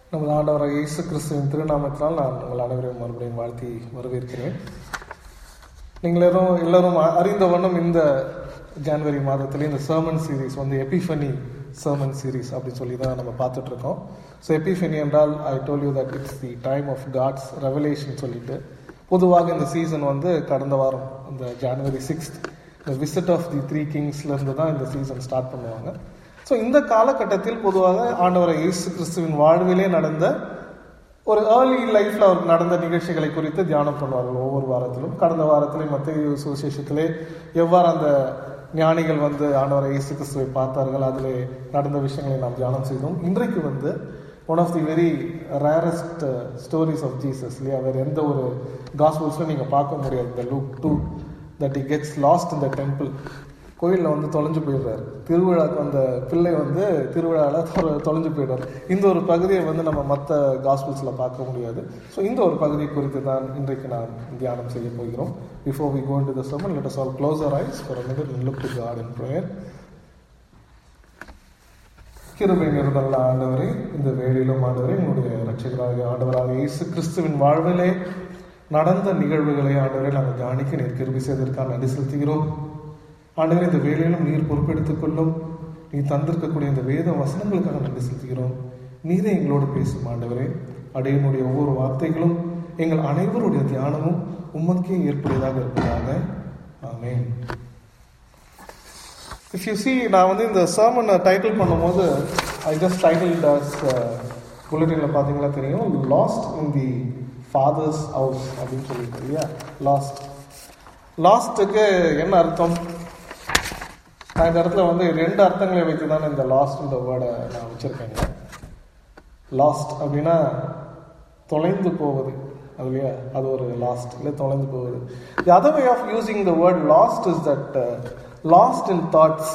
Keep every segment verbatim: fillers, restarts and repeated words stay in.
நமது ஆண்டவராக இயேசு கிறிஸ்துவின் திருநாமத்தினால் நான் உங்கள் அனைவரையும் மறுபடியும் வாழ்த்தி வரவேற்கிறேன். நீங்கள் எல்லாரும் எல்லாரும் அறிந்த வண்ணம் இந்த ஜனவரி மாதத்தில் இந்த சர்மன் சீரீஸ் வந்து எபிஃபனி சர்மன் சீரீஸ் அப்படின்னு சொல்லி தான் நம்ம பார்த்துட்டு இருக்கோம். ஸோ எபிஃபனி என்றால் I told you that it's the time of God's revelation சொல்லிட்டு, பொதுவாக இந்த சீசன் வந்து கடந்த வாரம் இந்த ஜனவரி சிக்ஸ்த் இந்த விசிட் ஆஃப் தி த்ரீ கிங்ஸ்லேருந்து தான் இந்த சீசன் ஸ்டார்ட் பண்ணுவாங்க. ஸோ இந்த காலகட்டத்தில் பொதுவாக ஆண்டவரை இயேசு கிறிஸ்துவின் வாழ்விலே நடந்த ஒரு ஏர்லி லைஃப்ல அவருக்கு நடந்த நிகழ்ச்சிகளை குறித்து தியானம் பண்ணுவார்கள் ஒவ்வொரு வாரத்திலும். கடந்த வாரத்திலே மத்தேயு சுவிசேஷத்திலே எவ்வாறு அந்த ஞானிகள் வந்து ஆண்டவரை இயேசு கிறிஸ்துவை பார்த்தார்கள், அதிலே நடந்த விஷயங்களை நாம் தியானம் செய்தோம். இன்றைக்கு வந்து one of the very rarest stories of Jesus இல்லையா, வேறு எந்த ஒரு காஸ்பல்ஸ்ல நீங்கள் பார்க்க முடியாது. இந்த Luke two that he gets lost in the temple, கோயிலில் வந்து தொலைஞ்சு போயிடுறாரு. திருவிழாக்கு அந்த பிள்ளை வந்து திருவிழாவில் தொலைஞ்சு போயிடுறாரு. இந்த ஒரு பகுதியை வந்து நம்ம மற்ற காஸ்பிள்ஸில் பார்க்க முடியாது. ஸோ இந்த ஒரு பகுதியை குறித்து தான் இன்றைக்கு நாம் தியானம் செய்ய போகிறோம். Before we go into the sermon, let us all close our eyes for a minute and look to God in prayer. கிருபை நிறைந்த ஆண்டவரே, இந்த வேளையிலும் ஆண்டவரே உங்களுடைய இரட்சகராக ஆண்டவராக இயேசு கிறிஸ்துவின் வாழ்விலே நடந்த நிகழ்வுகளை ஆண்டவரை நாங்கள் தியானிக்க நீர் கிருபை செய்ததற்காக நன்றி செலுத்துகிறோம். ஆண்டவரே, இந்த வேலையிலும் நீர் பொறுப்பெடுத்துக் கொள்ளும். நீ தந்திருக்கக்கூடிய இந்த வேத வசனங்களுக்காக நன்றி செலுத்துகிறோம். நீரே எங்களோடு பேசும் ஆண்டவரே. அடையனுடைய ஒவ்வொரு வார்த்தைகளும் எங்கள் அனைவருடைய தியானமும் உமக்கே ஏற்புடையதாக இருப்பதாக. ஆமென். இஃப் யூ சி, நான் வந்து இந்த சர்மனை டைட்டில் பண்ணும்போது ஐ ஜஸ்ட் டைட்டில் டாஸ் புல்லட்டின்ல பார்த்தீங்களா தெரியும், lost in the father's house அப்படின்னு சொல்லிட்டு இல்லையா. லாஸ்ட் லாஸ்ட்டுக்கு என்ன அர்த்தம்? நான் இந்த இடத்துல வந்து ரெண்டு அர்த்தங்களை வைத்து தான் இந்த லாஸ்ட் இந்த வேர்டை நான் வச்சிருக்கேங்க. லாஸ்ட் அப்படின்னா தொலைந்து போவது, அது இல்லையா, அது ஒரு லாஸ்ட் இல்லை, தொலைந்து போவது. The other way of using the word lost is that lost in thoughts.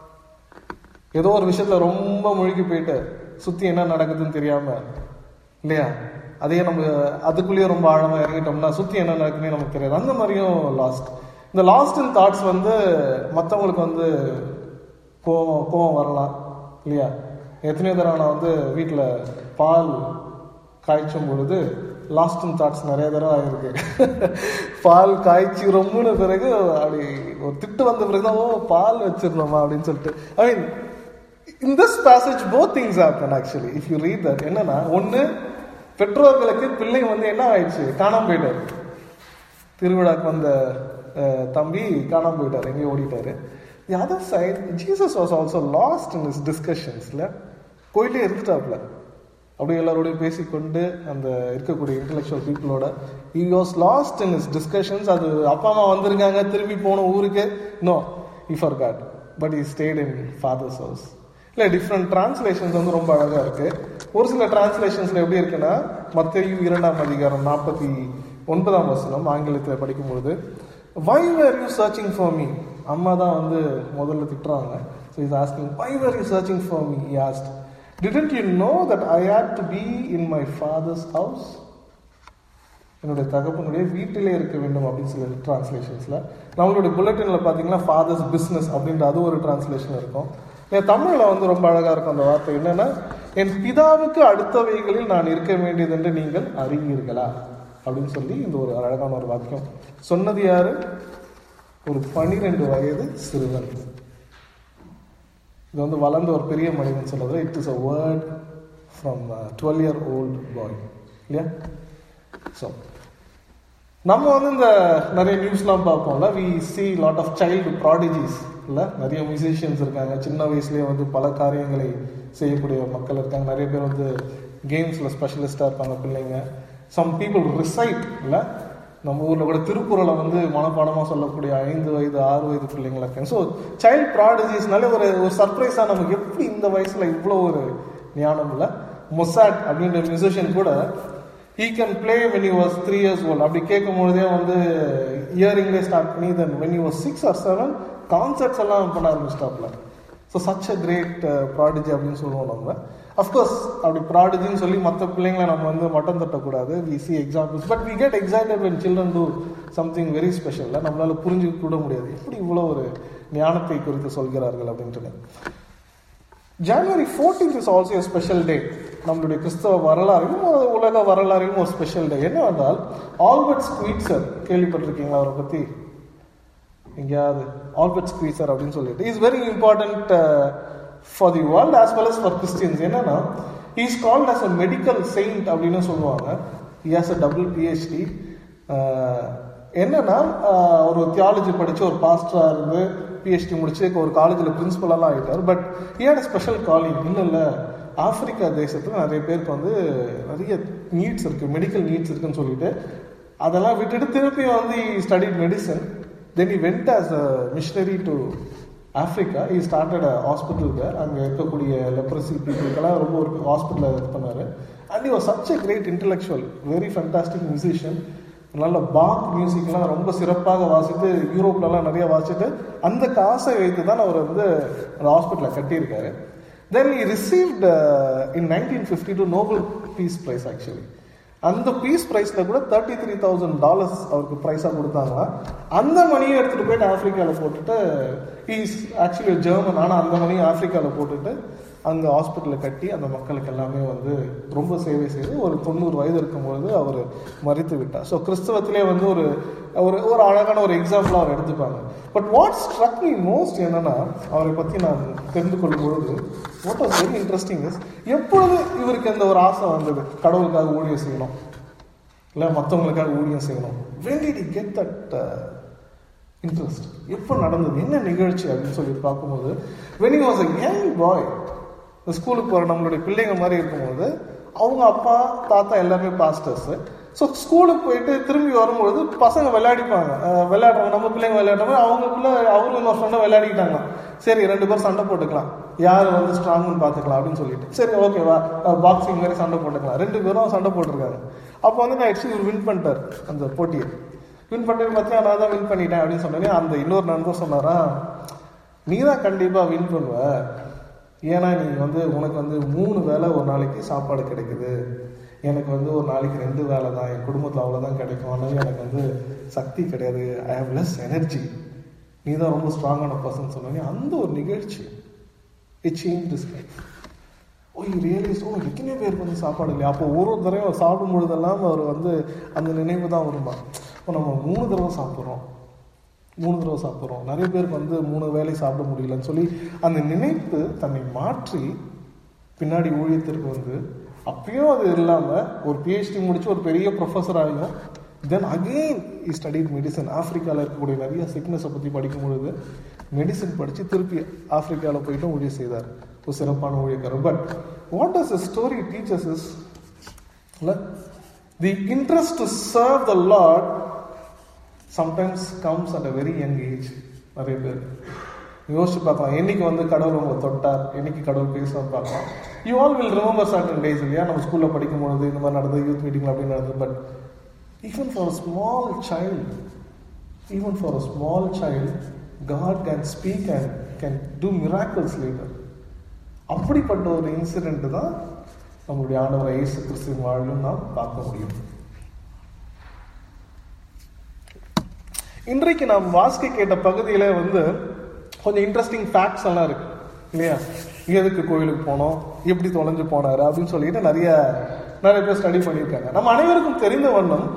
ஏதோ ஒரு விஷயத்துல ரொம்ப முழுகி போயிட்டு சுத்தி என்ன நடக்குதுன்னு தெரியாம இல்லையா, அதையே நம்ம அதுக்குள்ளேயே ரொம்ப ஆழமா இறங்கிட்டோம்னா சுத்தி என்ன நடக்குதுன்னு நமக்கு தெரியாது. அந்த மாதிரியும் லாஸ்ட். இந்த லாஸ்ட் இன் தாட்ஸ் வந்து மற்றவங்களுக்கு வந்து கோவம் கோவம் வரலாம் இல்லையா. எத்தனையோ தடவை நான் வந்து வீட்டில் பால் காய்ச்சும் பொழுது லாஸ்ட் இன் தாட்ஸ் நிறைய தடவை ஆகிருக்கு. பால் காய்ச்சி ரொம்பன பிறகு அப்படி ஒரு திட்டு வந்த பிறகுதான், ஓ பால் வச்சிருந்தோமா அப்படின்னு சொல்லிட்டு. I mean in this passage both things happen actually if you read that. என்னன்னா, ஒன்று பெற்றோர்களுக்கு பிள்ளை வந்து என்ன ஆயிடுச்சு, காணாம போயிட்டாரு. திருவிழாக்கு வந்த தம்பி காணாம போயிட்டாரு, எங்கேயும் ஓடிட்டாரு. The other side Jesus was also lost in his டிஸ்கஷன்ஸ்ல. கோயிலே இருந்துட்டாப்ல, அப்படியே எல்லாரோடையும் பேசிக்கொண்டு அந்த இருக்கக்கூடிய இன்டெலெக்சுவல் பீப்புளோட he was lost in his discussions. அது அப்பா அம்மா வந்திருக்காங்க, திரும்பி போன ஊருக்கு, no he forgot, but he stayed in father's house. இல்லை, டிஃப்ரெண்ட் டிரான்ஸ்லேஷன்ஸ் வந்து ரொம்ப அழகா இருக்கு. ஒரு சில டிரான்ஸ்லேஷன்ஸ்ல எப்படி இருக்குன்னா, மத்தேயு இரண்டாம் அதிகாரம் நாற்பத்தி ஒன்பதாம் வசனம் ஆங்கிலத்தில் படிக்கும்பொழுது, why were you searching for me? அம்மா தான் வந்து முதல்ல திட்டுறாங்க. So he's asking, why were you searching for me? He asked, didn't you know that I had to be in my father's house? என்னுடைய தகப்பனுடைய வீட்டிலே இருக்க வேண்டும் அப்படின்னு சில டிரான்ஸ்லேஷன்ஸ்ல. நம்மளுடைய புல்லட்டின்ல பாத்தீங்கன்னா ஃபாதர்ஸ் பிசினஸ் அப்படின்ற அது ஒரு டிரான்ஸ்லேஷன் இருக்கும். என் தமிழ்ல வந்து ரொம்ப அழகா இருக்கும் அந்த வார்த்தை. என்னன்னா, என் பிதாவுக்கு அடுத்தவைகளில் நான் இருக்க வேண்டியது என்று நீங்கள் அறிவீர்களா அப்படின்னு சொல்லி இந்த ஒரு அழகான ஒரு வாக்கியம் சொன்னது யாரு? ஒரு பனிரெண்டு வயது சிறுவன். இது வந்து வளர்ந்த ஒரு பெரிய மனிதன் சொல்றது. It is a word from twelve year old boy இல்லையா. ஸோ நம்ம வந்து இந்த நிறைய நியூஸ்லாம் பார்ப்போம்ல, we see lot of child prodigies இல்லை. நிறைய மியூசிஷியன்ஸ் இருக்காங்க, சின்ன வயசுலேயே வந்து பல காரியங்களை செய்யக்கூடிய மக்கள் இருக்காங்க. நிறைய பேர் வந்து கேம்ஸில் ஸ்பெஷலிஸ்டாக இருப்பாங்க பிள்ளைங்க. சம் பீப்புள் ரிசைட் இல்லை, நம்ம ஊரில் கூட திருக்குறளை வந்து மனப்பாடமாக சொல்லக்கூடிய ஐந்து வயது ஆறு வயது பிள்ளைங்களா இருக்காங்க. ஸோ சைல்டு ப்ராடிஜிஸ்னாலே ஒரு ஒரு சர்ப்ரைஸாக நமக்கு எப்படி இந்த வயசில் இவ்வளோ ஒரு ஞானம் இல்லை. மொசாட் அப்படின்ற மியூசிஷியன் கூட he can play when he was three years old. அப்படி கேட்கும் பொழுதே வந்து இயரிங்லேயே ஸ்டார்ட் பண்ணி then when he was six or seven concerts எல்லாம் பண்ண ஆரம்பிச்சிட்டாப்ல. So such a great prodigy அப்படின்னு சொல்லுவோம் நம்ம. அஃப்கோர்ஸ் அப்படி ப்ராடிஜின்னு சொல்லி மற்ற பிள்ளைங்களை நம்ம வந்து மட்டம் தட்டக்கூடாது. We see examples, but we get excited when children do something very special. நம்மளால புரிஞ்சுக்க கூட முடியாது எப்படி இவ்வளோ ஒரு ஞானத்தை குறித்து சொல்கிறார்கள் அப்படின்ட்டு. January fourteenth is also a special day. நம்மளுடைய கிறிஸ்தவ வரலாறையும் உலக வரலாறையும் ஒரு ஸ்பெஷல் டே. என்னவென்றால் ஆல்பர்ட் ஸ்குவிட்சர், கேள்விப்பட்டிருக்கீங்களா அவரை பற்றி எங்கேயாவது? ஆல்பர்ட் ஸ்குவிட்சர் அப்படின்னு சொல்லிட்டு is very important for the world as well as for Christians. என்னன்னா he is called as a medical saint அப்படின்னு சொல்லுவாங்க. he has a double PhD. என்னன்னா ஒரு தியாலஜி படிச்சு ஒரு பாஸ்டரா இருந்து பிஹெச்டி முடிச்சு ஒரு காலேஜில் பிரின்சிபலெல்லாம் ஆகிட்டார். But he had a special calling. இல்லை இல்லை ஆப்பிரிக்கா தேசத்தில் நிறைய பேருக்கு வந்து நிறைய நீட்ஸ் இருக்குது, மெடிக்கல் நீட்ஸ் இருக்குன்னு சொல்லிட்டு அதெல்லாம் விட்டுட்டு திருப்பி வந்து studied medicine. Then he went as a missionary to Africa. he started a hospital there. அங்கே இருக்கக்கூடிய லெப்ரசி பீப்புளுக்கெல்லாம் ரொம்ப ஒரு ஹாஸ்பிட்டலில் இது பண்ணார். And he was such a great intellectual, very fantastic musician. நல்ல பாக் மியூசிக்லாம் ரொம்ப சிறப்பாக வாசித்து யூரோப்லலாம் நிறைய வாசிட்டு அந்த காசை வைத்து தான் அவர் வந்து அந்த ஹாஸ்பிட்டலை கட்டியிருக்காரு. Then he received uh, in nineteen fifty-two Nobel Peace Prize actually. அந்த பீஸ் பிரைஸ்ல கூட தேர்ட்டி த்ரீ தௌசண்ட் டாலர்ஸ் அவருக்கு ப்ரைஸாக கொடுத்தாங்கன்னா அந்த மணியை எடுத்துகிட்டு போயிட்டு ஆஃப்ரிக்காவில் போட்டுட்டு இஸ் ஆக்சுவலி ஜெர்மன், ஆனால் அந்த மணியை ஆஃப்ரிக்காவில் போட்டுட்டு அங்கே ஹாஸ்பிட்டலில் கட்டி அந்த மக்களுக்கு எல்லாமே வந்து ரொம்ப சேவை செய்து ஒரு தொண்ணூறு வயது இருக்கும்பொழுது அவர் மறித்து விட்டார். ஸோ கிறிஸ்தவத்திலே வந்து ஒரு ஒரு ஒரு அழகான ஒரு எக்ஸாம்பிளாக அவர் எடுத்துப்பாங்க. But what struck me most என்னன்னா அவரை பற்றி நான் தெரிந்து கொள்ளும் பொழுது what was very interesting is எப்பொழுது இவருக்கு அந்த ஒரு ஆசை வந்தது கடவுளுக்காக ஊழியம் செய்யணும், இல்லை மற்றவங்களுக்காக ஊழியம் செய்யணும். when did he get that interest? எப்போ நடந்தது, என்ன நிகழ்ச்சி அப்படின்னு சொல்லி பார்க்கும்போது when he was a young boy, ஸ்கூலுக்கு போகிற நம்மளுடைய பிள்ளைங்க மாதிரி இருக்கும்போது அவங்க அப்பா தாத்தா எல்லாமே பாஸ்டர்ஸு. ஸோ ஸ்கூலுக்கு போயிட்டு திரும்பி வரும்பொழுது பசங்க விளையாடிப்பாங்க, விளையாடுறாங்க, நம்ம பிள்ளைங்க விளையாடுற அவங்களுக்குள்ள அவரும் இன்னொரு ஃப்ரெண்டை விளையாடிக்கிட்டாங்க. சரி ரெண்டு பேரும் சண்டை போட்டுக்கலாம், யார் வந்து ஸ்ட்ராங்குன்னு பார்த்துக்கலாம் அப்படின்னு சொல்லிட்டு சரி ஓகேவா பாக்ஸிங் மாதிரி சண்டை போட்டுக்கலாம். ரெண்டு பேரும் சண்டை போட்டிருக்காங்க. அப்போ வந்து நான் ஆக்சுவலி வின் பண்ணிட்டார் அந்த போட்டியை. வின் பண்ணிட்டு பார்த்தா நான் தான் வின் பண்ணிட்டேன் அப்படின்னு சொன்னேன். அந்த இன்னொரு நண்பர் சொன்னாரா, நீ தான் கண்டிப்பாக வின் பண்ணுவ, ஏன்னா நீ வந்து உனக்கு வந்து மூணு வேளை ஒரு நாளைக்கு சாப்பாடு கிடைக்குது, எனக்கு வந்து ஒரு நாளைக்கு ரெண்டு வேலை தான், என் குடும்பத்தில் அவ்வளோதான் கிடைக்கும், அதனால எனக்கு வந்து சக்தி கிடையாது, ஐ ஹவ் லெஸ் எனர்ஜி, நீ தான் ரொம்ப ஸ்ட்ராங்கான பர்சன் சொன்னோன்னே அந்த ஒரு நிகழ்ச்சி it change this life. Oh you realise ஓ எத்தனை பேருக்கு வந்து சாப்பாடு இல்லையா. அப்போ ஒரு ஒரு தடவை சாப்பிடும் பொழுதெல்லாம் அவர் வந்து அந்த நினைவு தான் வருமா, இப்போ நம்ம மூணு தடவை சாப்பிட்றோம் மூணு தடவை சாப்பிட்றோம் நிறைய பேருக்கு வந்து மூணு வேலை சாப்பிட முடியலன்னு சொல்லி அந்த நினைப்பு தன்னை மாற்றி பின்னாடி ஊழியத்திற்கு வந்து அப்பயும் அது இல்லாமல் ஒரு பிஹெச்டி முடிச்சு ஒரு பெரிய ப்ரொஃபஸர் ஆகியும் then again he studied medicine. ஆஃப்ரிக்காவில் இருக்கக்கூடிய நிறைய சிக்னஸை பற்றி படிக்கும் பொழுது மெடிசன் படித்து திருப்பி ஆஃப்ரிக்காவில் போயிட்டு ஊழியம் செய்தார், ஒரு சிறப்பான ஊழியக்காரர். But what does the story teachers is the interest to serve the lord sometimes comes at a very young age. நிறைய பேர் யோசிச்சு பார்க்கலாம், என்னைக்கு வந்து கடவுள் உங்களை தொட்டார், என்னைக்கு கடவுள் பேசுவார் பார்க்கலாம். You all will remember certain days இல்லையா, நம்ம ஸ்கூலில் படிக்கும் பொழுது இந்த மாதிரி நடந்தது, யூத் மீட்டிங் அப்படின்னு நடந்தது. But even for a small child even for a small child God can speak and can do miracles later. அப்படிப்பட்ட ஒரு இன்சிடென்ட் தான் நம்மளுடைய ஆண்டவர் இயேசு கிறிஸ்துவின் வாழ்விலும் நாம் பார்க்க முடியும். இன்றைக்கு நாம் வாசிக்க கேட்ட பகுதியில வந்து கொஞ்சம் இன்ட்ரெஸ்டிங் ஃபேக்ட்ஸ் எல்லாம் இருக்கு இல்லையா. எதுக்கு கோயிலுக்கு போனோம், எப்படி தொலைஞ்சு போனாரு அப்படின்னு சொல்லிட்டு நிறைய நிறைய பேர் ஸ்டடி பண்ணியிருக்காங்க. நம்ம அனைவருக்கும் தெரிந்த வண்ணம்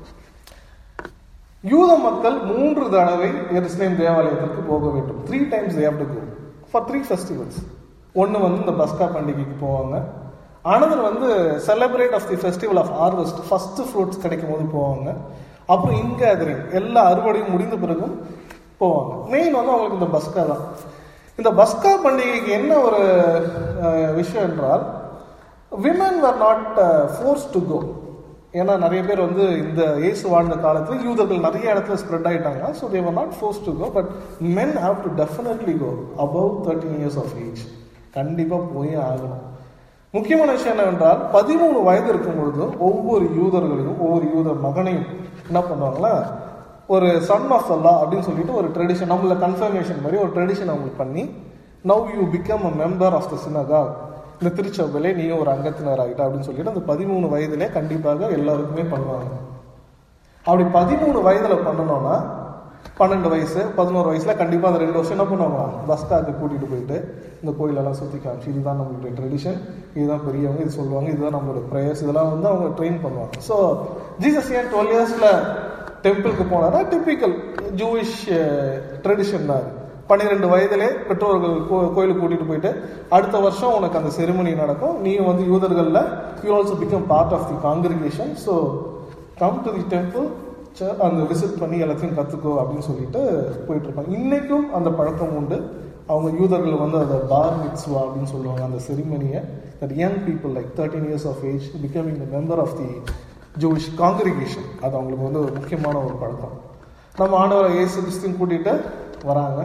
யூத மக்கள் மூன்று தடவை எருசலேம் தேவாலயத்திற்கு போக வேண்டும். Three times they have to go for three festivals. ஒன்று வந்து இந்த பஸ்கா பண்டிகைக்கு போவாங்க, அனதர் வந்து celebrate of the festival of harvest, first fruits கிடைக்கும் போது போவாங்க, அப்புறம் இன்கேதரிங் எல்லா அறுவடையும் முடிந்த பிறகும் போவாங்க. மெயின் வந்து அவங்களுக்கு இந்த பஸ்கா தான். இந்த பஸ்கா பண்டிகைக்கு என்ன ஒரு விஷயம் என்றால் women were not forced to go. ஏன்னா நிறைய பேர் வந்து இந்த இயேசு வாழ்ந்த காலத்தில் யூதர்கள் நிறைய இடத்துல ஸ்ப்ரெட் ஆகிட்டாங்க. So they were not forced to go, but men have to definitely go above thirteen years of age. கண்டிப்பாக போய் ஆகணும். முக்கியமான விஷயம் என்னவென்றால் பதிமூணு வயது இருக்கும் பொழுது ஒவ்வொரு யூதர்களையும் ஒவ்வொரு யூத மகனையும் என்ன பண்ணுவாங்களா, ஒரு சன் ஆஃப் அல்லா அப்படின்னு சொல்லிட்டு ஒரு ட்ரெடிஷன், நம்மள கன்ஃபர்மேஷன் மாதிரி ஒரு ட்ரெடிஷன் அவங்களுக்கு பண்ணி now you become a member of the synagogue, இந்த திருச்சபையிலே நீயும் ஒரு அங்கத்தினர் ஆகிட்ட அப்படின்னு சொல்லிட்டு அந்த பதிமூணு வயதிலே கண்டிப்பாக எல்லாருக்குமே பண்ணுவாங்க. அப்படி பதிமூணு வயதுல பண்ணணும்னா பன்னெண்டு வயசு பதினோரு வயசுல கண்டிப்பாக அந்த ரெண்டு வருஷம் என்ன பண்ணுவாங்க, பஸ்காக்கு கூட்டிகிட்டு போயிட்டு இந்த கோயிலெல்லாம் சுற்றி காமிச்சு இதுதான் நம்மளுடைய ட்ரெடிஷன், இதுதான் பெரியவங்க இது சொல்லுவாங்க, இதுதான் நம்மளோட ப்ரேயர்ஸ், இதெல்லாம் வந்து அவங்க ட்ரெயின் பண்ணுவாங்க. ஸோ ஜீசஸ் ஏன் டுவெல் இயர்ஸில் டெம்பிளுக்கு போனாரா? டிப்பிக்கல் ஜூவிஷ் ட்ரெடிஷன் தான். பன்னிரெண்டு வயதிலே பெற்றோர்கள் கோ கோயிலுக்கு கூட்டிகிட்டு போயிட்டு அடுத்த வருஷம் உனக்கு அந்த செரிமனி நடக்கும், நீ வந்து யூதர்களில் you also become part of the congregation, so come to the temple, அந்த விசிட் பண்ணி எல்லாத்தையும் கற்றுக்கோ அப்படின்னு சொல்லிட்டு போயிட்டு இருப்பாங்க. இன்றைக்கும் அந்த பழக்கம் உண்டு. அவங்க யூதர்கள் வந்து அதை பார் மிட்ஸ்வா அப்படின்னு சொல்லுவாங்க, அந்த செரிமனியை. That young people like thirteen years of age becoming the member of the Jewish congregation, அது அவங்களுக்கு வந்து ஒரு முக்கியமான ஒரு பழக்கம். நம்ம ஆண்டவரை இயேசு கிறிஸ்துவின் கூட்டிகிட்டு வராங்க.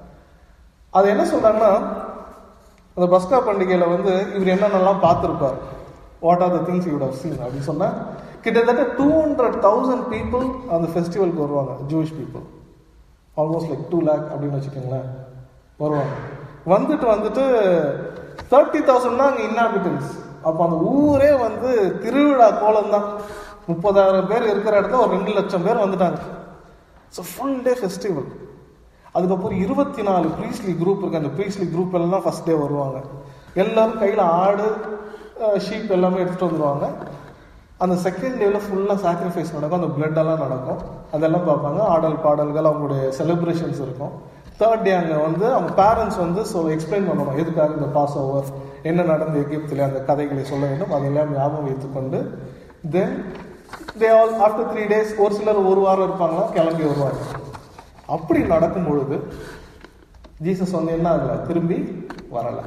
அது என்ன சொல்றாங்கன்னா, அந்த பஸ்கா பண்டிகையில் வந்து இவர் என்னென்னலாம் பார்த்துருப்பார், what are the things you would have seen அப்படின்னு சொன்னால், கிட்டத்தட்ட டூ ஹண்ட்ரட் தௌசண்ட் பீப்புள் அந்த ஃபெஸ்டிவலுக்கு வருவாங்க. Jewish people almost like two lakh அப்படின்னு வச்சுக்கோங்களேன் வருவாங்க. வந்துட்டு வந்துட்டு தேர்ட்டி தௌசண்ட் தான் அங்கே இன்ஹாபிட்டன்ஸ். அப்போ அந்த ஊரே வந்து திருவிழா கோலம் தான். முப்பதாயிரம் பேர் இருக்கிற இடத்துல ஒரு ரெண்டு லட்சம் பேர் வந்துட்டாங்க. So full day festival. அதுக்கப்புறம் இருபத்தி நாலு ப்ரீஸ்லி குரூப் இருக்கு. அந்த ப்ரீஸ்லி குரூப் எல்லாம் ஃபர்ஸ்ட் டே வருவாங்க. எல்லாரும் கையில் ஆடு ஷீப் எல்லாமே எடுத்துகிட்டு வந்துடுவாங்க. அந்த செகண்ட் டேவில் ஃபுல்லாக சாக்ரிஃபைஸ் நடக்கும், அந்த பிளட் எல்லாம் நடக்கும், அதெல்லாம் பார்ப்பாங்க. ஆடல் பாடல்கள், அவங்களுடைய செலிப்ரேஷன்ஸ் இருக்கும். தேர்ட் டே அங்கே வந்து அவங்க பேரண்ட்ஸ் வந்து ஸோ எக்ஸ்பிளைன் பண்ணணும் எதுக்காக இந்த பாஸ் ஓவர், என்ன நடந்த எகிப்தில் அந்த கதைகளை சொல்ல வேண்டும், அதெல்லாம் ஞாபகம் வைத்துக்கொண்டு then they all after three days ஒரு சிலர் ஒரு வாரம் இருப்பாங்களா கிளம்பி வருவாங்க. அப்படி நடக்கும் பொழுது ஜீசஸ் வந்து என்ன ஆகல, திரும்பி வரலை.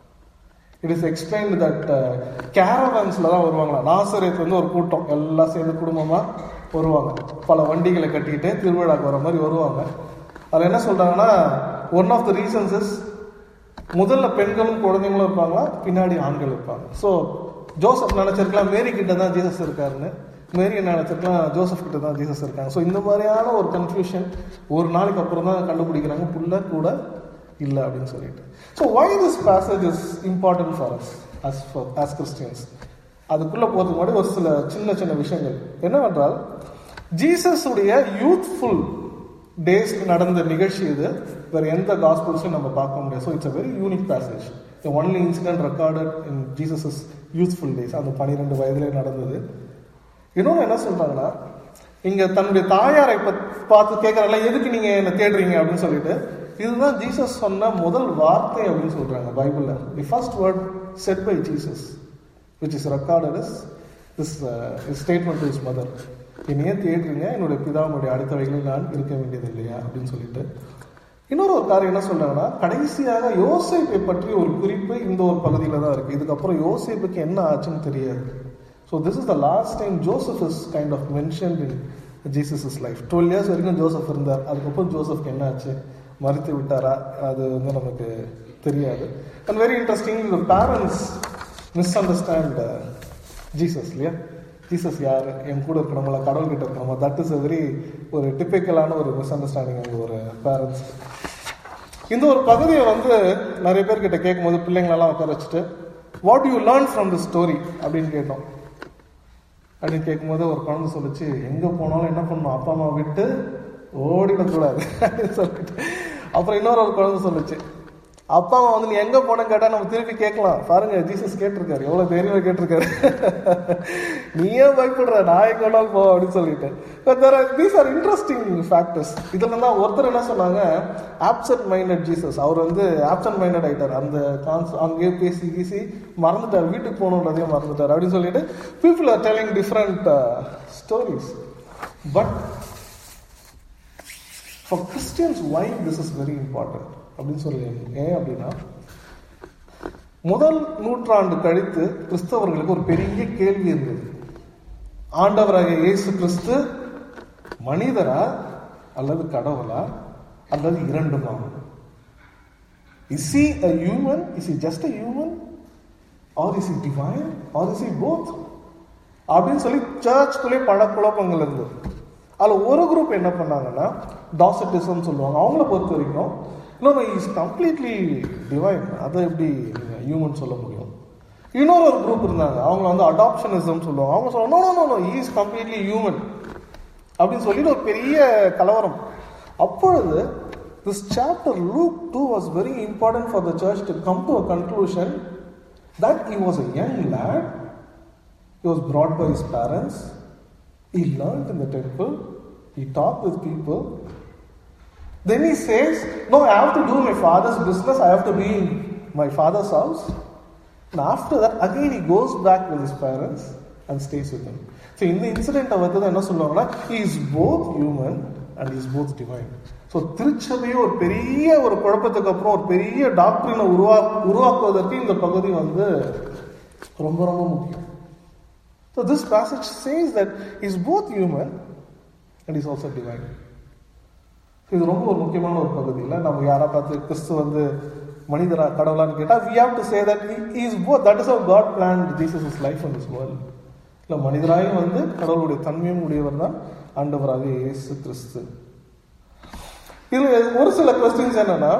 இட் இஸ் எக்ஸ்பிளைன்டு தட் கேரவன்ஸ்ல தான் வருவாங்களா. நாசரேத் வந்து ஒரு கூட்டம் எல்லாம் சேர்ந்து குடும்பமா வருவாங்க, பல வண்டிகளை கட்டிட்டு திருவிழாக்கு வர மாதிரி வருவாங்க. அதில் என்ன சொல்றாங்கன்னா, one of the reasons is முதல்ல பெண்களும் குழந்தைங்களும் இருப்பாங்களா, பின்னாடி ஆண்கள் இருப்பாங்க. ஸோ ஜோசப் நினைச்சிருக்கலாம் மேரி கிட்ட தான் ஜீசஸ் இருக்காருன்னு, மேரி என்ன நினைச்சிருக்கலாம் ஜோசப் கிட்ட தான் ஜீசஸ் இருக்காங்க. ஸோ இந்த மாதிரியான ஒரு கன்ஃபியூஷன் ஒரு நாளைக்கு அப்புறம் தான் கண்டுபிடிக்கிறாங்க, புள்ள கூட இல்லை அப்படின்னு சொல்லிட்டு. So why this passage is important for us as for as Christians? அதுக்குள்ள போகிறதுக்கு முன்னாடி ஒரு சில சின்ன சின்ன விஷயங்கள் என்னவென்றால், ஜீசஸ் உடைய யூத்ஃபுல் டேஸ் நடந்த நிகழ்ச்சி இது. வேற எந்த காஸ்பல்ஸும் நம்ம பார்க்க முடியாது. So it's a very unique passage. The only incident recorded in Jesus youthful days, அந்த பன்னிரெண்டு வயதிலே நடந்தது. இன்னொன்று என்ன சொல்றாங்கன்னா, இங்க தன்னுடைய தாயாரை பார்த்து கேட்கறல, எதுக்கு நீங்க என்ன தேடுறீங்க அப்படின்னு சொல்லிட்டு, இதுதான் ஜீசஸ் சொன்ன முதல் வார்த்தை அப்படின்னு சொல்றாங்க பைபிள்ல. The first word said by Jesus which is recorded as this uh, statement to his mother. என்னையே தேடுறீங்க, என்னுடைய பிதாவுடைய அடுத்த வகையில் நான் இருக்க வேண்டியது இல்லையா அப்படின்னு சொல்லிட்டு. இன்னொரு ஒரு காரியம் என்ன சொல்றாங்கன்னா, கடைசியாக யோசேப்பை பற்றி ஒரு குறிப்பு இந்த ஒரு பகுதியில தான் இருக்கு. இதுக்கப்புறம் யோசேப்புக்கு என்ன ஆச்சுன்னு தெரியாது. So this is the last time Joseph is kind of mentioned in Jesus life. Twelve years வரைக்கும் ஜோசப் இருந்தார். அதுக்கப்புறம் ஜோசப்க்கு என்ன ஆச்சு, மறுத்து விட்டாரா, அது வந்து நமக்கு தெரியாது. And very interesting, the parents misunderstand Jesus இல்லையா. ஜீசஸ் யார், என் கூட இருக்கணுமா, கடவுள் கிட்ட இருக்கணுமா, தட் இஸ் அ வெரி ஒரு டிப்பிக்கலான ஒரு மிஸ் அண்டர்ஸ்டாண்டிங் அவங்க ஒரு பேரண்ட்ஸ். இந்த ஒரு பகுதியை வந்து நிறைய பேர்கிட்ட கேட்கும் போது பிள்ளைங்களெல்லாம் உட்கார வச்சுட்டு what you learn from the story அப்படின்னு கேட்டோம். அப்படின்னு கேட்கும்போது ஒரு குழந்தை சொல்லிச்சு, எங்கே போனாலும் என்ன பண்ணணும், அப்பா அம்மா விட்டு ஓடிடக்கூடாது அப்படின்னு சொல்லிட்டு. அப்புறம் இன்னொரு ஒரு குழந்தை சொல்லிச்சு, அப்பா அம்மா வந்து நீ எங்க போனேன்னு கேட்டா நம்ம திருப்பி கேட்கலாம். பாருங்க ஜீசஸ் கேட்டிருக்காரு, எவ்வளவு தைரியமா கேட்டிருக்காரு. நீ ஏன் பயப்படுற, நான் எங்க வேணாலும் போ அப்படின்னு சொல்லிட்டு. These are interesting factors. இதுல தான் ஒருத்தர் என்ன சொன்னாங்க, ஆப்சென்ட் மைண்டட் ஜீசஸ். அவர் வந்து ஆப்சென்ட் மைண்டட் ஆயிட்டார். அந்த கான்ஸ் அங்கேயே பேசி கீசி மறந்துட்டார், வீட்டுக்கு போகணுன்றதையும் மறந்துட்டார் அப்படின்னு சொல்லிட்டு people are telling different stories. But for Christians why this is very important அப்படின்னு சொல்லி, ஏன் அப்படின்னா, முதல் நூற்றாண்டு கழித்து கிறிஸ்தவர்களுக்கு ஒரு பெரிய கேள்வி இருந்தது. ஆண்டவராகிய இயேசு கிறிஸ்து மனிதரா அல்லது கடவுளா அல்லது இரண்டுமா? Is he a human? Is he just a human? Or is he divine? Or is he both? அப்படின்னு சொல்லி சர்ச்சுக்குள்ளே பல குழப்பங்கள் இருந்தது. அதில் ஒரு குரூப் என்ன பண்ணாங்கன்னா, டாசட்டிசம் சொல்லுவாங்க. அவங்கள பொறுத்த வரைக்கும் இன்னொன்று இஸ் கம்ப்ளீட்லி டிவைன், அதை எப்படி நீங்கள் ஹியூமன் சொல்ல முடியும். இன்னொரு ஒரு குரூப் இருந்தாங்க, அவங்க வந்து அடாப்ஷனிசம் சொல்லுவாங்க. அவங்க சொல்லுவாங்க no no no is completely human அப்படின்னு சொல்லிட்டு ஒரு பெரிய கலவரம். அப்பொழுது this chapter Luke two was very important for the church to come to a conclusion that he was a young lad. He was brought by his parents. He learned in the temple. He talked with people. Then he says, no, I have to do my father's business. I have to be in my father's house. And after that, again he goes back with his parents and stays with them. So in the incident of என்ன சொல்லுவாங்கன்னா, he is both human and he is both divine. So திருச்சபையை ஒரு பெரிய ஒரு குழப்பத்துக்கு அப்புறம் ஒரு பெரிய டாக்டரினை உருவா உருவாக்குவதற்கு இந்த பகுதி வந்து ரொம்ப ரொம்ப முக்கியம். So this passage says that is both human and is also divine. இது ரொம்ப ஒரு முக்கியமான ஒரு பகுதி இல்லை. நம்ம யாரா பார்த்து கிறிஸ்து வந்து மனிதரா கடவுளான்னு கேட்டால் we have to say that he is both. That is how God planned Jesus' life in this world. இல்லை, மனிதராயும் வந்து கடவுளுடைய தன்மையும் உடையவர் தான் ஆண்டவராக இயேசு கிறிஸ்து. இதுல ஒரு சில கொஸ்டின்ஸ் என்னன்னா,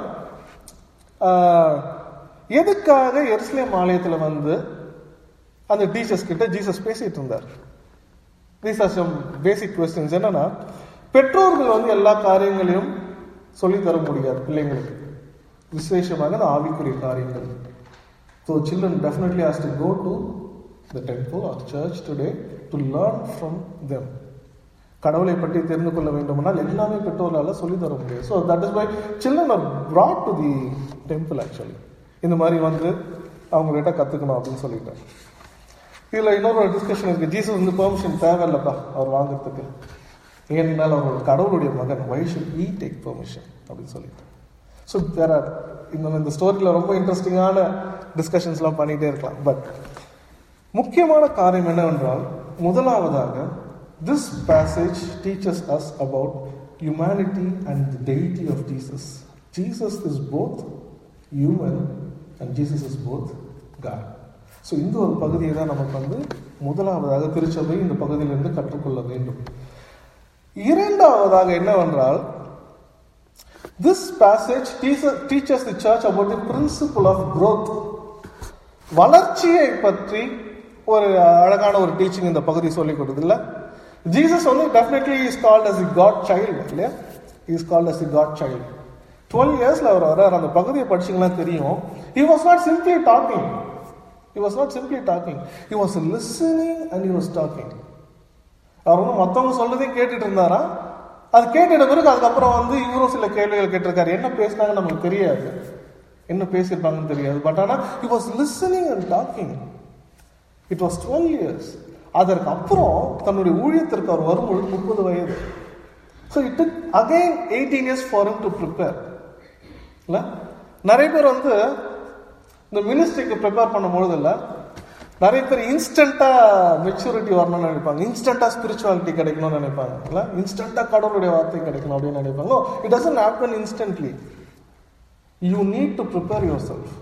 எதுக்காக எருசலேம் ஆலயத்துல வந்து அந்த டீச்சர்ஸ் கிட்ட ஜீசஸ் பேசிட்டு இருந்தார்? These are some basic questions. என்னன்னா, பெற்றோர்கள் வந்து எல்லா காரியங்களையும் சொல்லி தர முடியாது பிள்ளைங்களுக்கு, விசேஷமாக அந்த ஆவிக்குரிய காரியங்கள். So children definitely has to go to the temple or church today to learn from them. கடவுளை பற்றி தெரிந்து கொள்ள வேண்டுமானால் எல்லாமே பெற்றோர்களால் சொல்லி தர முடியும். So that is why children are brought to the temple. Actually இந்த மாதிரி வந்து அவங்ககிட்ட கற்றுக்கணும் அப்படின்னு சொல்லிட்டாங்க. இதில் இன்னொரு டிஸ்கஷன் இருக்குது. ஜீசஸ் வந்து பெர்மிஷன் தேவையில்லப்பா அவர் வாங்கிறதுக்கு, ஏன்னாலும் அவரோட கடவுளுடைய மகன், why should he take permission அப்படின்னு சொல்லிட்டு. ஸோ வேற இந்த இந்த ஸ்டோரியில் ரொம்ப இன்ட்ரெஸ்டிங்கான டிஸ்கஷன்ஸ்லாம் பண்ணிகிட்டே இருக்கலாம். பட் முக்கியமான காரியம் என்னவென்றால், முதலாவதாக this passage teaches us about humanity and the deity of Jesus. Jesus is both human and Jesus is both God. So இந்த ஒரு பகுதியை தான் நமக்கு வந்து முதலாவதாக திருச்சபை இந்த பகுதியிலிருந்து கற்றுக்கொள்ள வேண்டும். இரண்டாவதாக என்னவென்றால், this passage teaches the church about the principle of growth. வளர்ச்சியை பற்றி ஒரு அழகான ஒரு டீச்சிங் இந்த பகுதி சொல்லிக் கொடுக்குது இல்லை? Jesus only definitely is called as the God child, இல்லையா? He is called as the God child. twelve yearsல அவர் வர்றார். அந்த பகுதியை படிச்சீங்கன்னா தெரியும். He was not simply talking. He was not simply talking. He was listening and he was talking. அவர் வந்து மற்றவங்க சொல்றதையும் கேட்டுட்டு இருந்தாரா? அது கேட்டுட்ட பிறகு அதுக்கப்புறம் வந்து இவரும் சில கேள்விகள் கேட்டிருக்காரு. என்ன பேசினாங்க நமக்கு தெரியாது, என்ன பேசியிருப்பாங்கன்னு தெரியாது. பட் ஆனால் he was listening and talking. It was twelve years. அதற்கு அப்புறம் தன்னுடைய ஊழியத்திற்கு அவர் வரும்பொழுது முப்பது வயது. So it took again eighteen years for him to prepare. இல்லை, நிறைய பேர் வந்து இந்த மினிஸ்ட்ரிக்கு ப்ரிப்பேர் பண்ணும்பொழுது இல்லை, நிறைய பேர் இன்ஸ்டண்டா மெச்சூரிட்டி வரணும்னு நினைப்பாங்க, இன்ஸ்டண்டா ஸ்பிரிச்சுவாலிட்டி கிடைக்கணும்னு நினைப்பாங்க, இல்லை இன்ஸ்டண்டா கடவுளுடைய வார்த்தை கிடைக்கணும் அப்படின்னு நினைப்பாங்க. It doesn't happen instantly. You need to prepare yourself.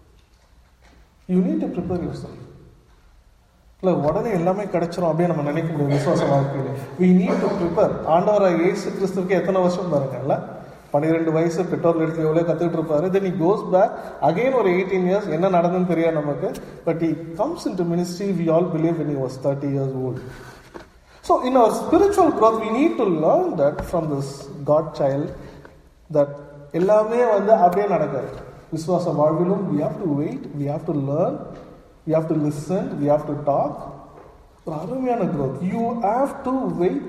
You need to prepare yourself. இல்லை, உடனே எல்லாமே கிடைச்சிரும் அப்படின்னு நம்ம நினைக்க முடியும் விசுவாச வாழ்க்கையில். We need to prepare. ஆண்டவராக இயேசு கிறிஸ்துவுக்கு எத்தனை வருஷம் பாருங்க, இல்லை பன்னிரெண்டு வயசு பெற்றோர்கள் எடுத்து எவ்வளோ கற்றுக்கிட்டு இருப்பாரு. Then he goes back again ஒரு எயிட்டீன் இயர்ஸ், என்ன நடந்துன்னு தெரியாது நமக்கு. But he comes into ministry, we all believe when he was thirty years old. So in our spiritual growth we need to learn that from this God child, that எல்லாமே வந்து அப்படியே நடக்காது. விசுவாச வாழ்விலும் we have to wait, we have to learn, we have to listen, we have to talk. ஒரு அருமையான growth. You have to wait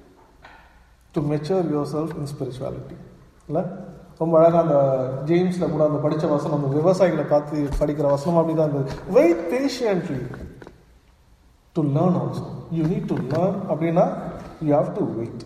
to mature yourself in spirituality. இல்லை, ரொம்ப அழகாக அந்த ஜேம்ஸில் கூட அந்த படித்த வசனம், அந்த விவசாயிகளை பார்த்து படிக்கிற வசனம் அப்படி தான் இருந்தது. Wait patiently to learn also. You need to learn அப்படின்னா யூ ஹாவ் டு வெயிட்.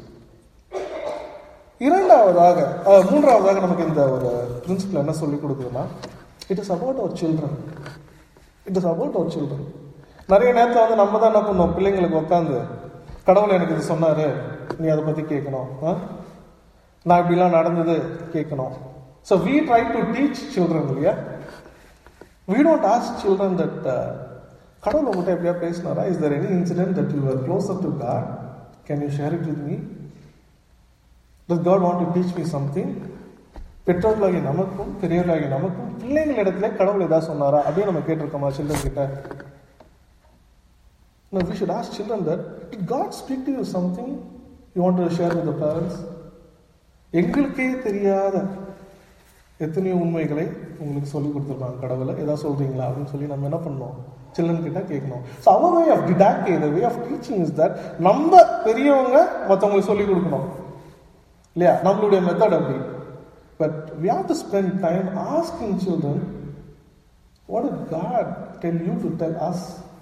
இரண்டாவதாக மூன்றாவதாக நமக்கு இந்த ஒரு பிரின்சிபல் என்ன சொல்லி கொடுக்குதுன்னா, it is about our children. It is about our children. நிறைய நேரத்தில் வந்து நம்ம தான் என்ன பண்ணுவோம், பிள்ளைங்களுக்கு உட்காந்து கடவுள் எனக்கு இது சொன்னார், நீ அதை பற்றி கேட்கணும், நான் இப்படிலாம் நடந்தது கேட்கணும். So we try to teach children, இல்லையா? We don't ask children that கடவுள் உங்கள்கிட்ட எப்படியா பேசினாரா? Is there any incident that you are closer to God? Can you share it with me? Does God want to teach me something? பெற்றோர்களாகி நமக்கும் பெரியவர்களாகி நமக்கும் பிள்ளைங்களிடத்துல கடவுள் ஏதாவது சொன்னாரா அப்படின்னு நம்ம கேட்டிருக்கோமா சில்ட்ரன் கிட்ட? No, we should ask children that, did God speak to you something you want to share with the parents? எங்களுக்கே தெரியாத எத்தனையோ உண்மைகளை உங்களுக்கு சொல்லி கொடுத்துருக்காங்க கடவுளை. ஏதாவது சொல்றீங்களா அப்படின்னு சொல்லி நம்ம என்ன பண்ணோம், சில்ட்ரன் கிட்ட கேட்கணும். So our way of didacting, the way of teaching is that நம்ம பெரியவங்க மற்றவங்களுக்கு சொல்லி கொடுக்கணும் இல்லையா, நம்மளுடைய மெத்தட் அப்படி. But we have to spend time asking children, what did God tell you to tell us?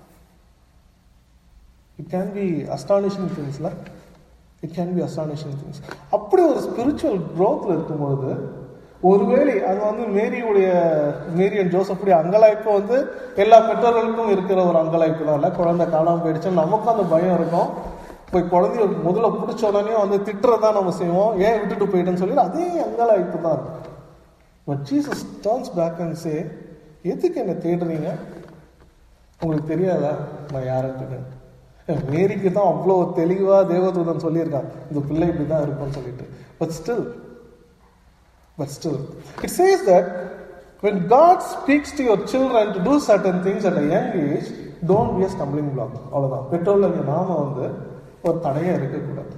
It can be astonishing things, la it can be astonishing things. அப்படி ஒரு ஸ்பிரிச்சுவல் growthல இருக்கும்பொழுது ஒருவேளை அது வந்து மேரியுடைய மேரி அண்ட் ஜோசப்புடைய அங்கலாய்ப்பு வந்து எல்லா பெற்றோர்களுக்கும் இருக்கிற ஒரு அங்கலாய்ப்பு தான் இல்லை. குழந்தை காணாமல் போயிடுச்சுன்னு நமக்கும் அந்த பயம் இருக்கும். போய் குழந்தைய முதல்ல பிடிச்ச உடனே வந்து திட்டுறதான் நம்ம செய்வோம், ஏன் விட்டுட்டு போயிட்டேன்னு சொல்லி அதே அங்கலாய்ப்பு தான் இருக்கும். But Jesus turns back and say, எதுக்கு என்ன தேடுறீங்க, உங்களுக்கு தெரியாதா நான் யாருன்னு. மேரிக்கு தான் அவ்வளோ தெளிவாக தேவதூதன் சொல்லியிருக்கான் இந்த பிள்ளை இப்படி தான் இருக்கும்னு சொல்லிட்டு. But still But still, it says that when God speaks to your children to do certain things at a young age, don't be a stumbling block. அவ்வளோதான். பெற்றோர்கள் நாம வந்து ஒரு தடையாக இருக்கக்கூடாது.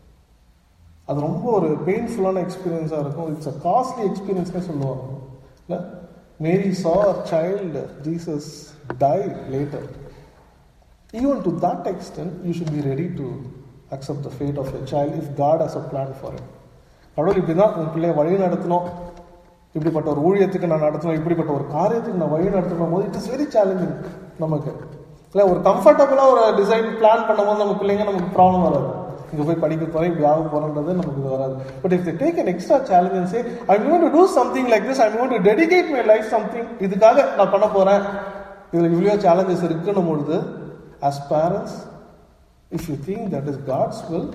அது ரொம்ப ஒரு பெயின்ஃபுல்லான எக்ஸ்பீரியன்ஸாக இருக்கும். இட்ஸ் அ காஸ்ட்லி எக்ஸ்பீரியன்ஸ்னே சொல்லுவாங்க இல்லை. மேரி saw a child, Jesus died later. Even to that extent, you should be ready to accept the fate of your child if God has a plan for it. கடவுள் இப்படி தான் உன் பிள்ளைய வழி நடத்தணும், இப்படிப்பட்ட ஒரு ஊழியத்துக்கு நான் நடத்தணும், இப்படிப்பட்ட ஒரு காரியத்துக்கு நான் வழி நடத்தணும் போது இட் இஸ் வெரி சேலஞ்சிங் நமக்கு இல்லை. ஒரு கம்ஃபர்டபுளாக ஒரு டிசைன் பிளான் பண்ணும்போது நம்ம பிள்ளைங்க நமக்கு ப்ராப்ளம் வராது. இங்கே போய் படிக்க போகிறேன், இப்படி ஆக போகிறன்றது நமக்கு இது வராது. But if they take an extra challenge and say I am going to do something like this, I am going to dedicate my life something, இதுக்காக நான் பண்ண போகிறேன், இதில் இவ்வளோ சேலஞ்சஸ் இருக்குன்னும் பொழுது as parents if you think that is God's will,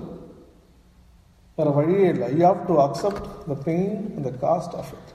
வேற வழியே இல்லை. You have to accept the pain and the cost of it.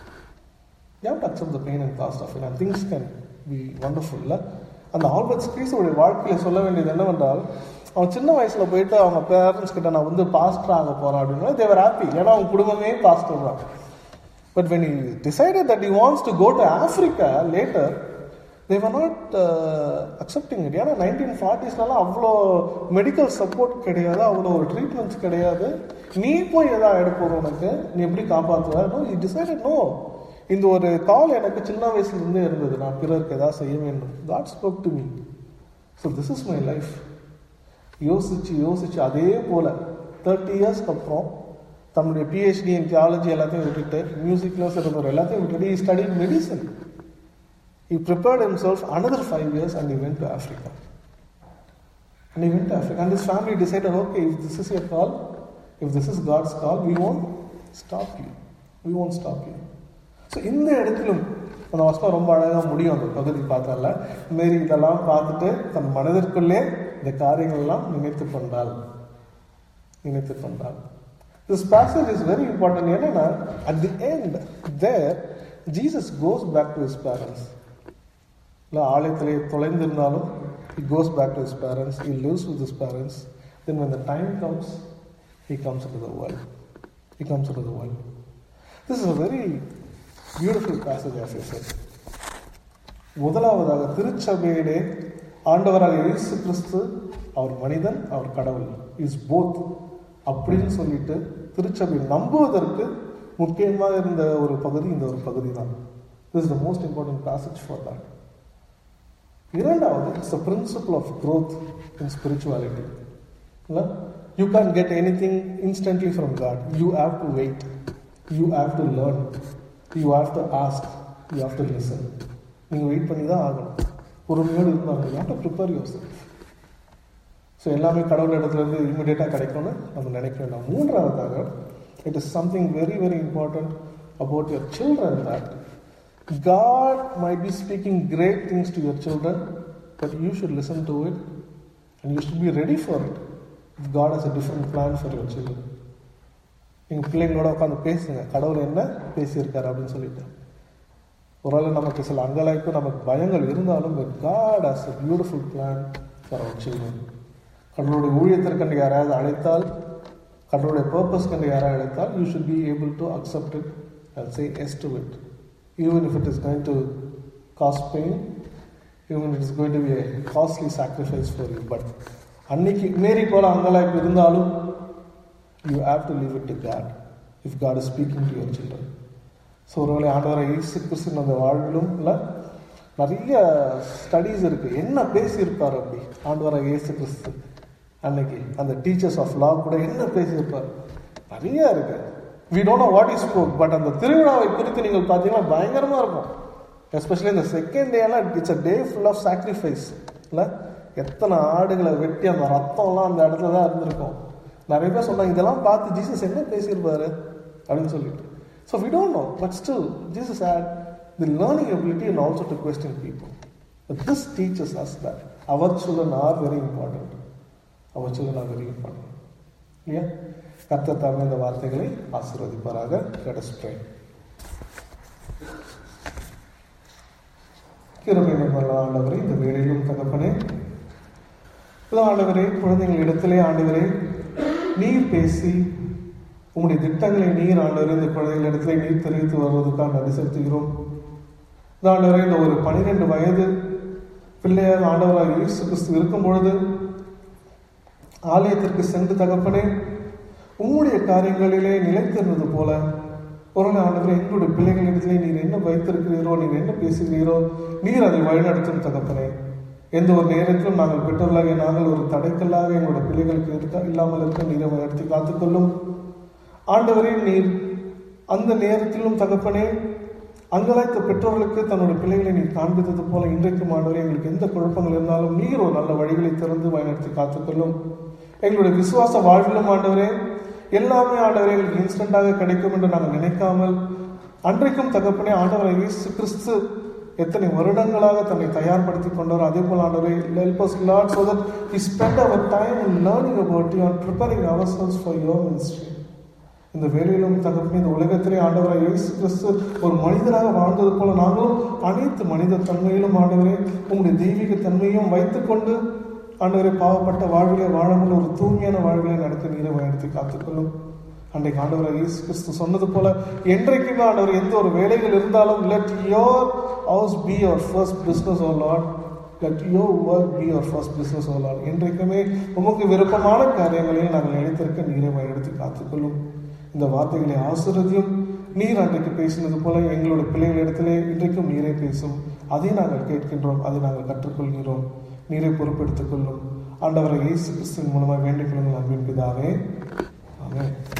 You have to accept the pain and cost of it and things can be wonderful. இல்லை, அந்த Albert ஸ்பீஸோடைய வாழ்க்கையில் சொல்ல வேண்டியது என்னவென்றால், அவன் சின்ன வயசுல போயிட்டு அவங்க பேரண்ட்ஸ் கிட்ட நான் வந்து பாஸ்டர் ஆக போறேன் அப்படின்னா தேவர் ஹாப்பி, ஏன்னா அவங்க குடும்பமே பாஸ்டர் தான். But when he decided that he wants to go to Africa later, they were not uh, accepting it. ஏன்னா நைன்டீன் ஃபார்ட்டிஸ்லாம் அவ்வளோ மெடிக்கல் சப்போர்ட் கிடையாது, அவ்வளோ ஒரு ட்ரீட்மெண்ட்ஸ் கிடையாது. நீ போய் எதாவது எடுப்போம், உனக்கு நீ எப்படி காப்பாற்றுவ? No, he decided no. இந்த ஒரு கால் எனக்கு சின்ன வயசுலேருந்தே இருந்தது, நான் பிறருக்கு ஏதாவது செய்ய வேண்டும். God spoke to me. So this is my life. யோசிச்சு யோசிச்சு அதே போல் தேர்ட்டி இயர்ஸ்க்கு அப்புறம் தன்னுடைய பிஹெச்டி இன் தியாலஜி எல்லாத்தையும் விட்டுட்டு, மியூசிக்லாம் இருந்தவர் எல்லாத்தையும் விட்டுட்டு, he studied medicine. He prepared himself another five years and he went to Africa. And he went to Africa. And his family decided, okay, if this is your call, if this is God's call, we won't stop you. We won't stop you. So, இந்த இடத்திலும் அந்த வசனம் ரொம்ப அழகாக முடியும். அந்த பகுதி பார்த்தால மேரி இதெல்லாம் பார்த்துட்டு தன் மனதிற்குள்ளே இந்த காரியங்கள்லாம் நினைத்து கொண்டாள் நினைத்து கொண்டாள் This passage is very important. ஏன்னா at the end there Jesus goes back to his parents. இல்லை, ஆலயத்திலே தொலைந்திருந்தாலும் he goes back to his parents, he lives with his parents. Then when the time comes, he comes into the world. He comes into the world. This is a very beautiful passage, as I said. முதலாவதாக திருச்சபையிலே ஆண்டவராக இயேசு கிறிஸ்து அவர் மனிதன், அவர் கடவுள், is both அப்படின்னு சொல்லிட்டு திருச்சபை நம்புவதற்கு முக்கியமாக இருந்த ஒரு பகுதி இந்த ஒரு பகுதி தான். This is the most important passage for that. இரண்டாவது, it's a principle of growth in spirituality. இல்லை, you can't get anything instantly from God. You have to wait. You have to learn. You have to ask. You have to listen. நீங்கள் wait பண்ணி தான் ஆகணும். பொறுமையோடு இருந்தாங்க. You have to prepare yourself. So எல்லாமே கடவுள் இடத்துலேருந்து இமிடியேட்டாக கிடைக்கும்னு நம்ம நினைக்க வேண்டாம். மூன்றாவதாக, it is something very very important about your children, that God might be speaking great things to your children, but you should listen to it and you should be ready for it. If God has a different plan for your children, நீங்கள் பிள்ளைங்களோட உட்காந்து பேசுங்க, கடவுள் என்ன பேசியிருக்காரு அப்படின்னு சொல்லிட்டு. ஒருவேளை நமக்கு சில அங்கலாய்ப்பு, நமக்கு பயங்கள் இருந்தாலும், but God has a beautiful plan for our children. கடவுளுடைய ஊழியத்திற்கு யாராவது அழைத்தால், கடவுளுடைய பர்பஸ் கண்டு யாராவது அழைத்தால், you should be able to accept it and say yes to it, even if it is going to cause pain, even if it is going to be a costly sacrifice for you. But அன்னைக்கு மேரி போல அங்கலாய்ப்பு இருந்தாலும், you have to leave it to God. If God is speaking to your children. So ஒருவேளை ஆண்டவரை இயேசு கிறிஸ்து அந்த வாழ்விலும் இல்லை நிறைய ஸ்டடீஸ் இருக்குது. என்ன பேசியிருப்பார் அப்படி ஆண்டவரை இயேசு கிறிஸ்து அன்னைக்கு அந்த டீச்சர்ஸ் ஆஃப் லா கூட என்ன பேசியிருப்பார்? நிறைய இருக்கு. We don't know what is spoke. But அந்த திருவிழாவை குறித்து நீங்கள் பார்த்தீங்கன்னா பயங்கரமாக இருக்கும். எஸ்பெஷலி இந்த செகண்ட் டேலாம் it's a day full of sacrifice இல்லை? எத்தனை ஆடுகளை வெட்டி அந்த ரத்தம்லாம் அந்த இடத்துல தான் இருந்திருக்கும். நிறைய பேர் சொன்னாங்க இதெல்லாம் பார்த்து ஜீசஸ் என்ன பேசியிருப்பாரு அப்படின்னு சொல்லிட்டு. So we don't know, but still Jesus had the learning ability and also to question people. This teachers us that our children are very important. Our children are very important இல்லையா? கர்த்தர் தாமே இந்த வார்த்தைகளை ஆசீர்வதிப்பாராக. Let us pray. கிருபை நிறைந்த ஆண்டவரே, இந்த வேளையிலும் தகப்பனே, ஆண்டவரே, குழந்தைகள் இடத்திலே ஆண்டவரே நீர் பேசி உங்களுடைய திட்டங்களை நீர் ஆண்டவரே இந்த குழந்தைகள் இடத்திலே நீர் தெரிவித்து வருவதற்காக நன்றி செலுத்துகிறோம். இந்த ஆண்டவரே, இந்த ஒரு பனிரெண்டு வயது பிள்ளையார் ஆண்டவராக இயேசு கிறிஸ்து இருக்கும் பொழுது ஆலயத்திற்கு சென்று தகப்பனே உங்களுடைய காரியங்களிலே நிலைத்திருந்தது போல ஒரு ஆண்டவரே எங்களுடைய பிள்ளைகளிடத்திலே நீர் என்ன வைத்திருக்கிறீரோ, நீர் என்ன பேசுகிறீரோ, நீர் அதை வழிநடத்தும் தகப்பனே. எந்த ஒரு நேரத்திலும் நாங்கள் பெற்றோர்களாக நாங்கள் ஒரு தடைக்கல்லாக எங்களுடைய பிள்ளைகளுக்கு இருக்க இல்லாமல் இருக்க நீரை வழிநடத்தி காத்துக்கொள்ளும் ஆண்டவரே. நீர் அந்த நேரத்திலும் தகப்பனே அங்கலாய்த்த பெற்றோர்களுக்கு தன்னுடைய பிள்ளைகளை நீர் காண்பித்தது போல இன்றைக்கும் ஆண்டவரே எங்களுக்கு எந்த குழப்பங்கள் இருந்தாலும் நீர் ஒரு நல்ல வழிகளை திறந்து வழிநடத்தி காத்துக்கொள்ளும். எங்களுடைய விசுவாச வாழ்விலும் ஆண்டவரே எல்லாமே ஆண்டவரே எங்களுக்கு இன்ஸ்டன்டாக கிடைக்கும் என்று நாங்கள் நினைக்காமல் அன்றைக்கும் தகப்பனே ஆண்டவரை இயேசு கிறிஸ்து எத்தனை வருடங்களாக தன்னை தயார்படுத்தி கொண்டவர். அதே போல் ஆண்டவரை help us Lord so that we spend our time in learning about you and preparing ourselves for your ministry. இந்த வேலையிலும் தகப்பனே இந்த உலகத்திலே ஆண்டவரை இயேசு கிறிஸ்து ஒரு மனிதராக வாழ்ந்தது போல நாங்களும் அனைத்து மனித தன்மையிலும் ஆண்டவரே உங்களுடைய தெய்வீக தன்மையும் வைத்துக்கொண்டு ஆண்டவரை பாவப்பட்ட வாழ்விலே வாழமுள்ள ஒரு தூய்மையான வாழ்விலை நடக்க நீரை வழிநடத்தி காத்துக்கொள்ளும். அன்றைக்கு ஆண்டவரை இயேசு கிறிஸ்து சொன்னது போல என்றைக்குமே ஆண்டவர் எந்த ஒரு வேலைகள் இருந்தாலும் let your house be your first business, O Lord. Let your work be your first business, O Lord. என்றைக்குமே உமக்கு விருப்பமான காரியங்களில் நாங்கள் நினைத்திருக்க நீரை வழிநடத்தி காத்துக்கொள்ளும். இந்த வார்த்தைகளை ஆசீர்வதியும். நீர் அன்றைக்கு பேசினது போல எங்களுடைய பிள்ளைகளிடத்திலே இன்றைக்கும் நீரை பேசும். அதை நாங்கள் கேட்கின்றோம், அதை நாங்கள் கற்றுக்கொள்கிறோம். நீரை பொறுப்பெடுத்துக் கொள்ளும். ஆண்டவரை இயேசு கிறிஸ்துவின் மூலமாக வேண்டிக் கொள்ளுங்கள் அன்பின் பிதாவே. ஆமென்.